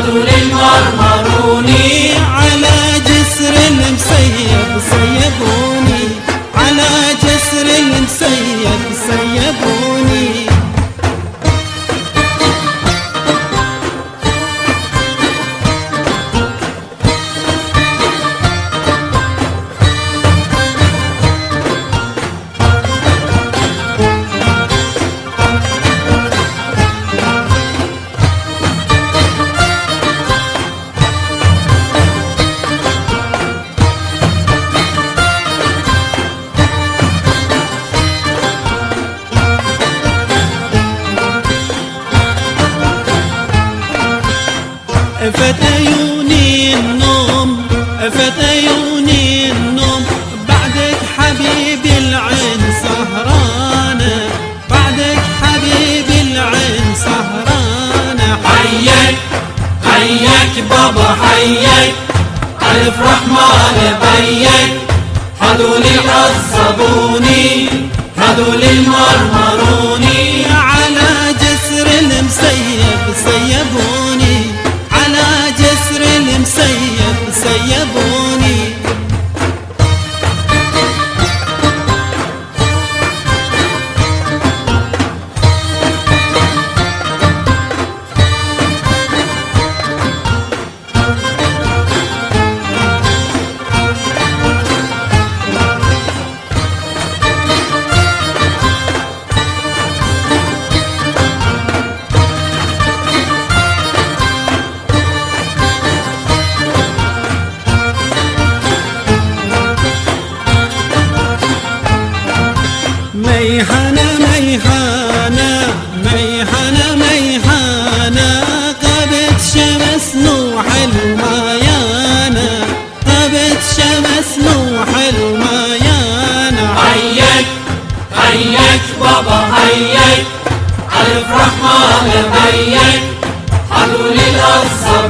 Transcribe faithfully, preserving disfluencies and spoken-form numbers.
هذول المرمروني على جسر المسيب سيبوني، على جسر المسيب سيبوني. فتيوني النوم، فتيوني النوم، بعدك حبيبي العين سهرانة، بعدك حبيبي العين سهرانة. حيك حيك بابا حيك، ألف رحمن بيك، هذول عصبوني هذول المرمروني. على جسر المسيب سيبوني، على جسر المسيب سيبوني. ميحانة ميحانة ميحانة ميحانة، غابت شمس نوح الميانة، غابت شمس نوح الميانة. حيك حيك بابا حيك، ألف رحمن بيك، هذول العصبوني